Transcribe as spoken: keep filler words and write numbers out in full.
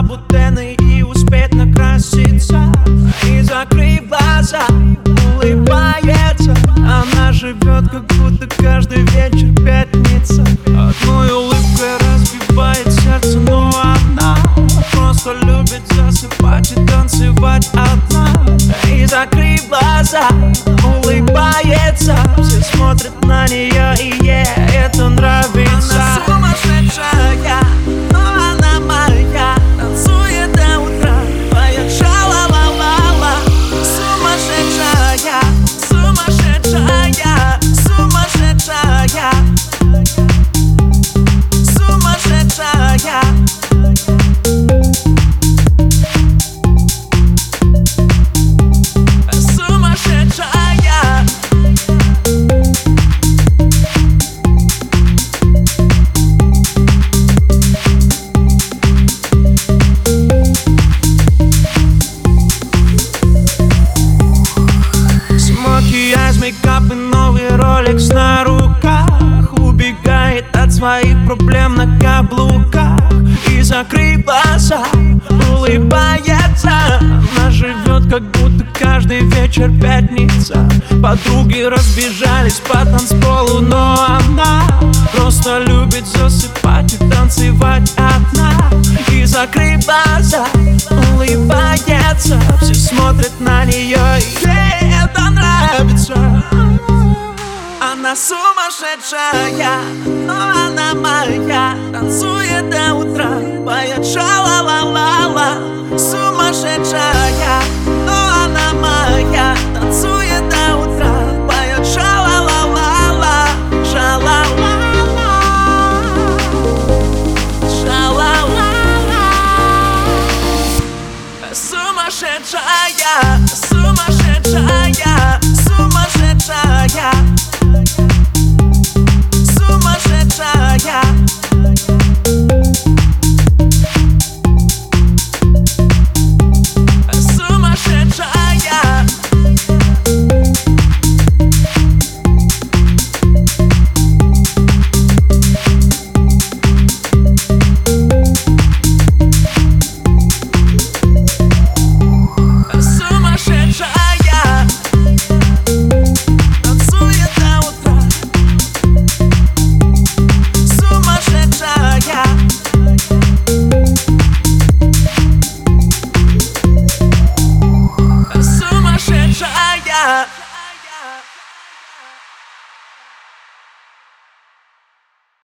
лабутены и успеть накраситься. И закрыв глаза, улыбается. Она живет, как будто каждый вечер пятница. Одной улыбкой разбивает сердце, но она просто любит засыпать и танцевать одна. И закрыв глаза, улыбается. Все смотрят на нее, и ей это нравится. Она сумасшедшая, но она моя. Танцует до утра, поет ша-ла-ла-ла-ла. Сумасшедшая, сумасшедшая, сумасшедшая, сумасшедшая. Мейкап и новый ролекс на руках. Убегает от своих проблем на каблуках. И закрыв глаза, улыбается. Она живет, как будто каждый вечер пятница. Подруги разбежались по танцполу, но она просто любит засыпать и танцевать одна. И закрыв глаза, улыбается. Все смотрят на нее, и ей это нравится. Она сумасшедшая, но она моя. Танцует до утра, поет ша-ла-ла-ла-ла. Сумасшедшая, но она моя. Танцует до утра, поет ша-ла-ла-ла-ла. Ша-ла-ла-ла, ша-ла-ла-ла. Сумасшедшая, сумасшедшая, сумасшедшая, сумасшедшая. Сумасшедшая.